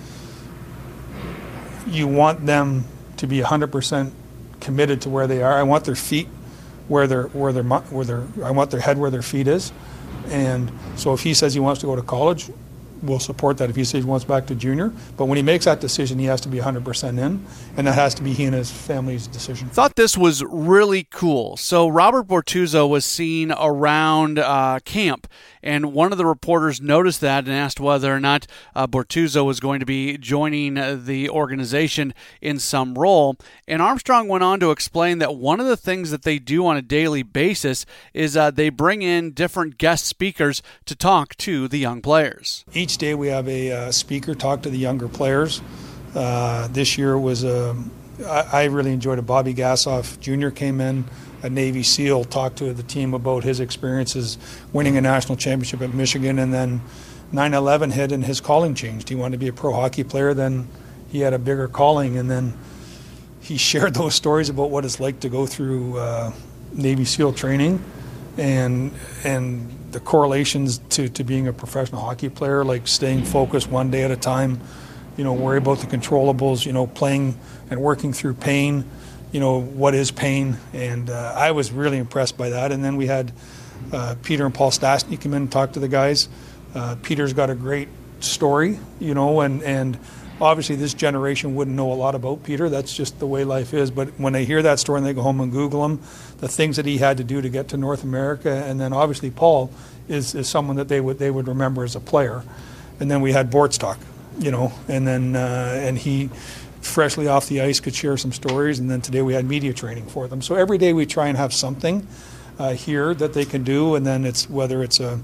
you want them to be one hundred percent committed to where they are. I want their feet where their, where their, where their, I want their head where their feet is. And so if he says he wants to go to college, we'll support that. If he says he wants back to junior, but when he makes that decision, he has to be one hundred percent in, and that has to be he and his family's decision. Thought this was really cool. So Robert Bortuzzo was seen around uh, camp, and one of the reporters noticed that and asked whether or not uh, Bortuzzo was going to be joining uh, the organization in some role. And Armstrong went on to explain that one of the things that they do on a daily basis is uh, they bring in different guest speakers to talk to the young players. Each day we have a uh, speaker talk to the younger players. Uh, this year was a, I, I really enjoyed it. Bobby Gassoff Junior came in, a Navy SEAL, talked to the team about his experiences winning a national championship at Michigan, and then nine eleven hit and his calling changed. He wanted to be a pro hockey player, then he had a bigger calling, and then he shared those stories about what it's like to go through uh, Navy SEAL training and and the correlations to, to being a professional hockey player, like staying focused one day at a time, you know, worry about the controllables, you know, playing and working through pain, you know, what is pain. And uh, I was really impressed by that. And then we had uh, Peter and Paul Stastny come in and talk to the guys. Uh, Peter's got a great story, you know, and, and obviously this generation wouldn't know a lot about Peter. That's just the way life is. But when they hear that story and they go home and Google him, the things that he had to do to get to North America, and then obviously Paul is, is someone that they would they would remember as a player. And then we had Bortstock, you know, and then uh, and he freshly off the ice could share some stories. And then today we had media training for them. So every day we try and have something uh, here that they can do. And then it's whether it's a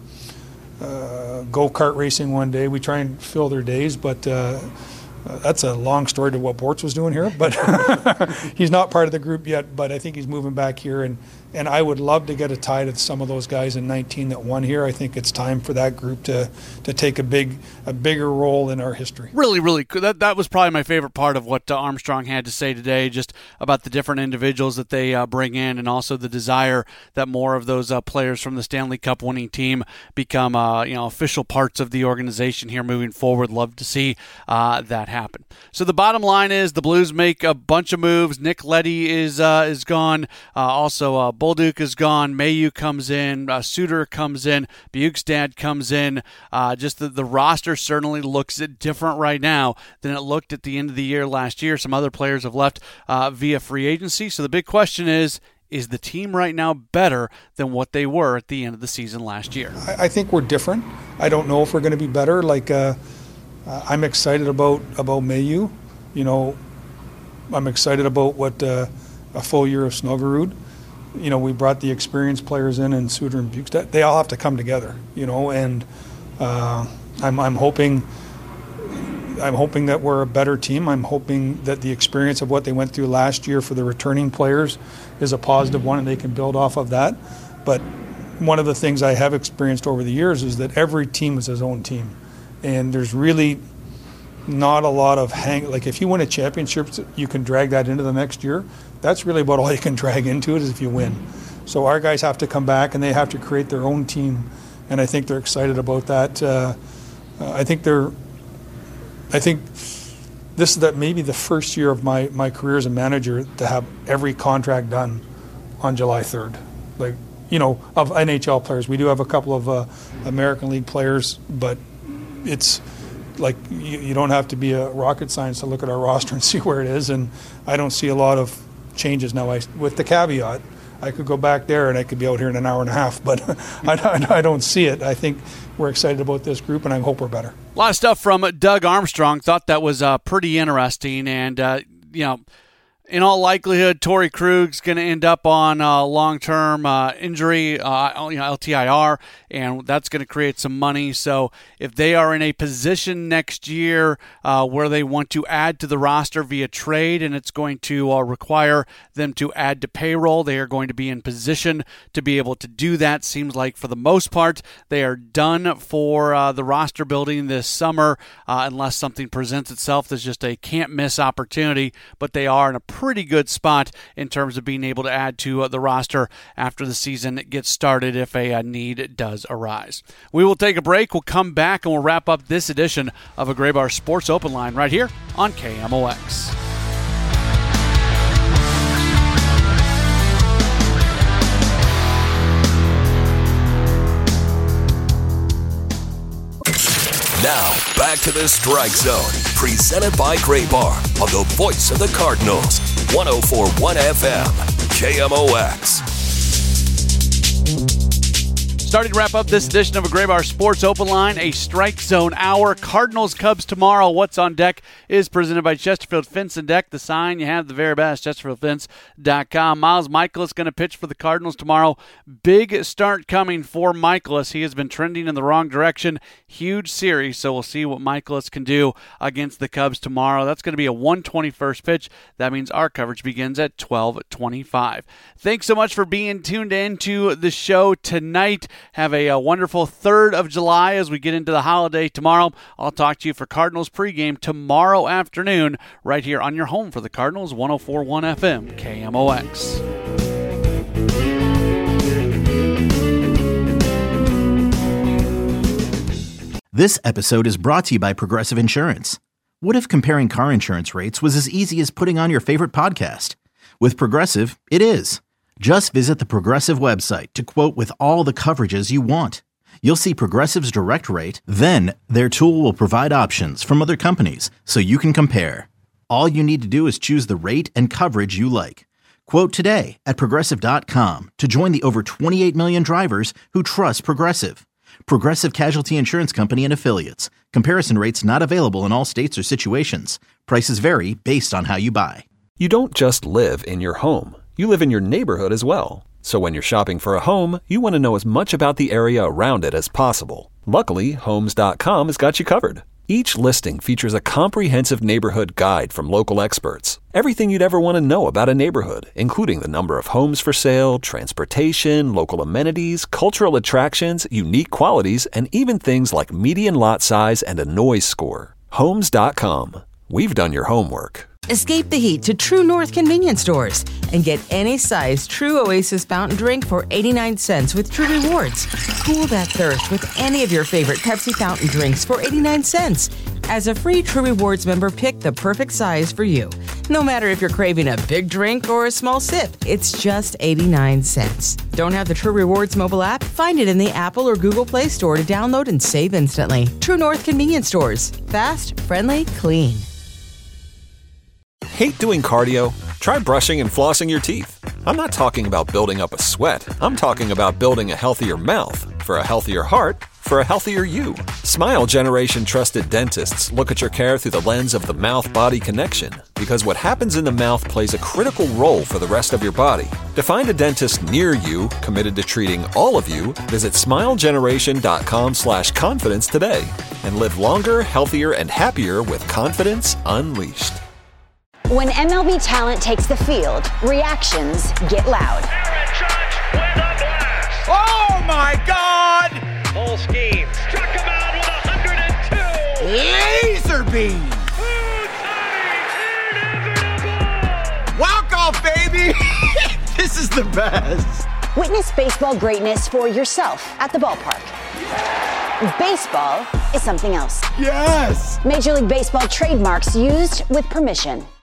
uh, go-kart racing one day, we try and fill their days, but. Uh, Uh, that's a long story to what Bortz was doing here, but he's not part of the group yet, but I think he's moving back here, and, and I would love to get a tie to some of those guys in nineteen that won here. I think it's time for that group to, to take a big a bigger role in our history. Really, really cool. That, that was probably my favorite part of what uh, Armstrong had to say today, just about the different individuals that they uh, bring in, and also the desire that more of those uh, players from the Stanley Cup winning team become uh, you know official parts of the organization here moving forward. Love to see uh, that happen. So the bottom line is the Blues make a bunch of moves. Nick Leddy is uh, is gone. Uh, also, uh, Bolduc is gone. Mayu comes in. Uh, Suter comes in. Bjugstad comes in. Uh, just the, the roster certainly looks different right now than it looked at the end of the year last year. Some other players have left uh, via free agency. So the big question is, is the team right now better than what they were at the end of the season last year? I, I think we're different. I don't know if we're going to be better. Like, uh, Uh, I'm excited about, about Mayu. You know, I'm excited about what uh, a full year of Snuggerud. You know, we brought the experienced players in, and Suter and Bjugstad. They all have to come together, you know, and uh, I'm, I'm hoping I'm hoping that we're a better team. I'm hoping that the experience of what they went through last year for the returning players is a positive one, and they can build off of that. But one of the things I have experienced over the years is that every team is his own team. And there's really not a lot of hang. Like if you win a championship, you can drag that into the next year. That's really about all you can drag into it is if you win. So our guys have to come back and they have to create their own team, and I think they're excited about that. Uh, I think they're. I think this is that maybe the first year of my my career as a manager to have every contract done on July third. Like you know, of N H L players, we do have a couple of uh, American League players, but. It's like you, you don't have to be a rocket science to look at our roster and see where it is, and I don't see a lot of changes now. I, with the caveat, I could go back there and I could be out here in an hour and a half, but I, I don't see it. I think we're excited about this group, and I hope we're better. A lot of stuff from Doug Armstrong. Thought that was uh, pretty interesting, and uh, you know. In all likelihood, Torrey Krug's going to end up on uh, long-term uh, injury, uh, you know, L T I R, and that's going to create some money. So if they are in a position next year uh, where they want to add to the roster via trade, and it's going to uh, require them to add to payroll, they are going to be in position to be able to do that. Seems like for the most part, they are done for uh, the roster building this summer, uh, unless something presents itself that's just a can't-miss opportunity, but they are in a pretty good spot in terms of being able to add to uh, the roster after the season gets started if a uh, need does arise. We will take a break. We'll come back and we'll wrap up this edition of a Gray Bar Sports Open Line right here on K M O X. Now, back to the Strike Zone, presented by Gray Bar on the voice of the Cardinals, one oh four point one F M, K M O X. Starting to wrap up this edition of a Graybar Sports Open Line, a Strike Zone Hour. Cardinals Cubs tomorrow. What's on deck is presented by Chesterfield Fence and Deck. The sign you have, the very best, chesterfield fence dot com. Miles Mikolas going to pitch for the Cardinals tomorrow. Big start coming for Mikolas. He has been trending in the wrong direction. Huge series, so we'll see what Mikolas can do against the Cubs tomorrow. That's going to be a one twenty-first pitch. That means our coverage begins at twelve twenty-five. Thanks so much for being tuned in to the show tonight. Have a, a wonderful third of July as we get into the holiday tomorrow. I'll talk to you for Cardinals pregame tomorrow afternoon right here on your home for the Cardinals, one oh four point one F M, K M O X. This episode is brought to you by Progressive Insurance. What if comparing car insurance rates was as easy as putting on your favorite podcast? With Progressive, it is. Just visit the Progressive website to quote with all the coverages you want. You'll see Progressive's direct rate, then their tool will provide options from other companies so you can compare. All you need to do is choose the rate and coverage you like. Quote today at Progressive dot com to join the over twenty-eight million drivers who trust Progressive. Progressive Casualty Insurance Company and Affiliates. Comparison rates not available in all states or situations. Prices vary based on how you buy. You don't just live in your home. You live in your neighborhood as well. So when you're shopping for a home, you want to know as much about the area around it as possible. Luckily, Homes dot com has got you covered. Each listing features a comprehensive neighborhood guide from local experts. Everything you'd ever want to know about a neighborhood, including the number of homes for sale, transportation, local amenities, cultural attractions, unique qualities, and even things like median lot size and a noise score. Homes dot com. We've done your homework. Escape the heat to True North convenience stores and get any size True Oasis fountain drink for eighty-nine cents with True Rewards. Cool that thirst with any of your favorite Pepsi fountain drinks for eighty-nine cents. As a free True Rewards member, pick the perfect size for you. No matter if you're craving a big drink or a small sip, it's just eighty-nine cents. Don't have the True Rewards mobile app? Find it in the Apple or Google Play Store to download and save instantly. True North convenience stores. Fast, friendly, clean. Hate doing cardio? Try brushing and flossing your teeth. I'm not talking about building up a sweat. I'm talking about building a healthier mouth. For a healthier heart, for a healthier you. Smile Generation trusted dentists look at your care through the lens of the mouth-body connection, because what happens in the mouth plays a critical role for the rest of your body. To find a dentist near you committed to treating all of you, visit smile generation dot com slash confidence today and live longer, healthier, and happier with confidence unleashed. When M L B talent takes the field, reactions get loud. Aaron Judge with a blast. Oh my God! Full scheme. Struck him out with one hundred two. Laser beam. Walk off, baby. This is the best. Witness baseball greatness for yourself at the ballpark. Baseball is something else. Yes. Major League Baseball trademarks used with permission.